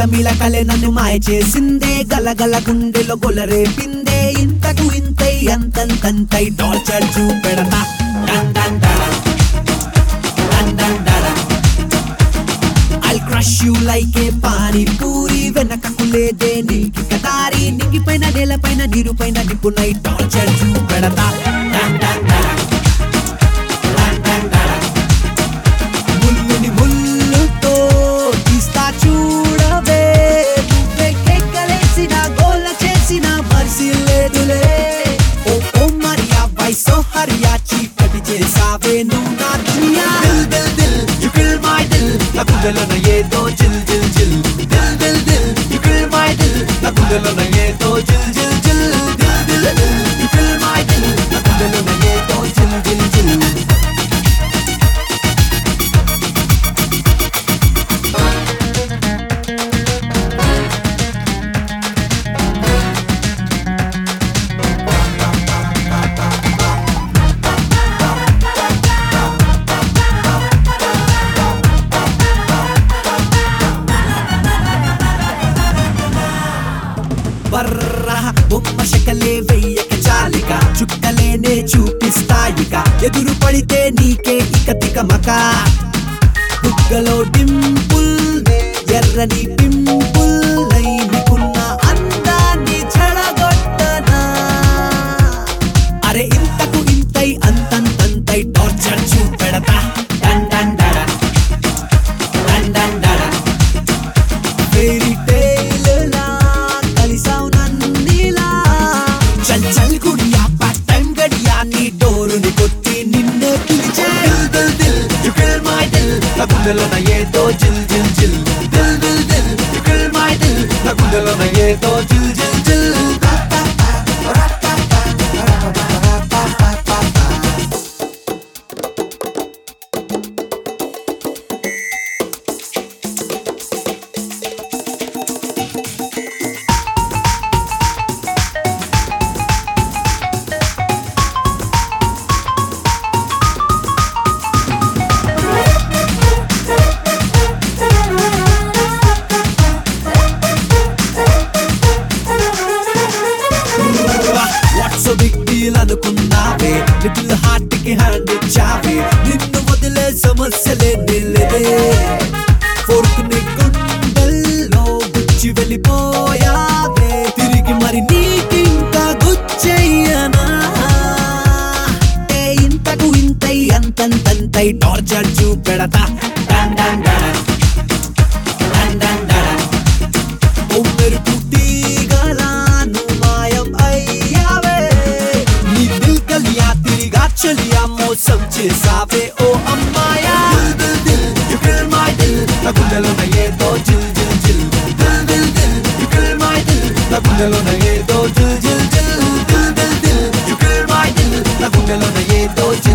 మిలమిల కలే నన్ను మాయ చేసిందే గలగల గుండెలో గొలరేపిందే ఇంతకు ఇంతై అంతంతంతై టార్చర్ చూపెడతా డన్ డన్ డన్ డన్ డన్ డన్ I'll crush you like a pani puri వెనకకు లేదే నీకి కదారి నింగిపైన నేలపైన నీరుపైన నిప్పునై టార్చర్ చూపెడతా డన్ డన్ డన్ డన్ డన్ డన్ ముల్లుని ముల్లుతో తీస్తా చూడవే నువ్వే కేకలేసిన గోల చేసిన మర్సి లేదులే ఓ ఓ మరియా వైసో హరియా చీకటి చేసావే నువ్వు నా దునియా Dil Dil Dil you kill my dill నా గుండెలోన ఏదో జిల్ జిల్ జిల్ Dil Dil Dil you kill my dill నా గుండెలోన ఏదో జిల్ జిల్ జిల్ Dil Dil Dil you kill my dill నా గుండెలోన ఏదో జిల్ జిల్ జిల్ బర్రా బొమ్మ శకలే వెయ్యక చాలిక చుక్కలేనే చూపిస్తాయిక ఎదురు పడితే నీకే ఇక తికమక బుగ్గలో డింపుల్ ఎర్రని పింపుల్ నైనికున్న అందాన్ని చెడగొట్టనా అరే ఇంతకు ఇంతై అంతంతంతై టార్చర్ చూపెడతా డన్ డన్ డన్ డన్ డన్ డన్ ఫెయిరీ టేల్ లా కలిసావు నన్నిలా చల్ చల్ గుడియా పార్ట్ టైం గడియా నీ డోరుని కొట్టి నిన్నే పిలిచే Dil Dil Dil you kill my dill నా గుండెలోన ఏదో జిల్ జిల్ జిల్ Dil Dil Dil you kill my dill నా గుండెలోన ఏదో జిల్ జిల్ జిల్ సో బిగ్ డీల్ అనుకున్నావే లిటిల్ హార్ట్ కి హ్యాండ్ ఇచ్చావే నిన్ను వదిలే సమస్యలే నిల్లదే ఫోర్క్ ని గుండెల్లో గుచ్చి వెళ్ళిపోయావే తిరిగి మరి నీకింకా గుచ్చెయ్యనా ఇంతకు ఇంతై అంతంతంతై టార్చర్ చూపెడతా డన్ డన్ డన్ డన్ డన్ డన్ ఓ మెరుపు తీగలా నువ్వు మాయం అయ్యావే నీ దిల్ కలియా తిరిగా చలియా మోసం చేసావే ఓ అమ్మాయా Dil Dil Dil you kill my dill నా గుండెలోన ఏదో జిల్ జిల్ జిల్ Dil Dil Dil you kill my dill నా గుండెలోన ఏదో జిల్ జిల్ జిల్ Dil Dil Dil you kill my dill నా గుండెలోన ఏదో